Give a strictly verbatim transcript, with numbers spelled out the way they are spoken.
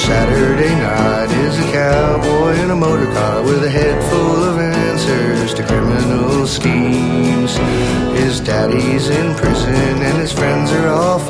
Saturday night is a cowboy in a motor car with a head full of answers to criminal schemes. His daddy's in prison and his friends are all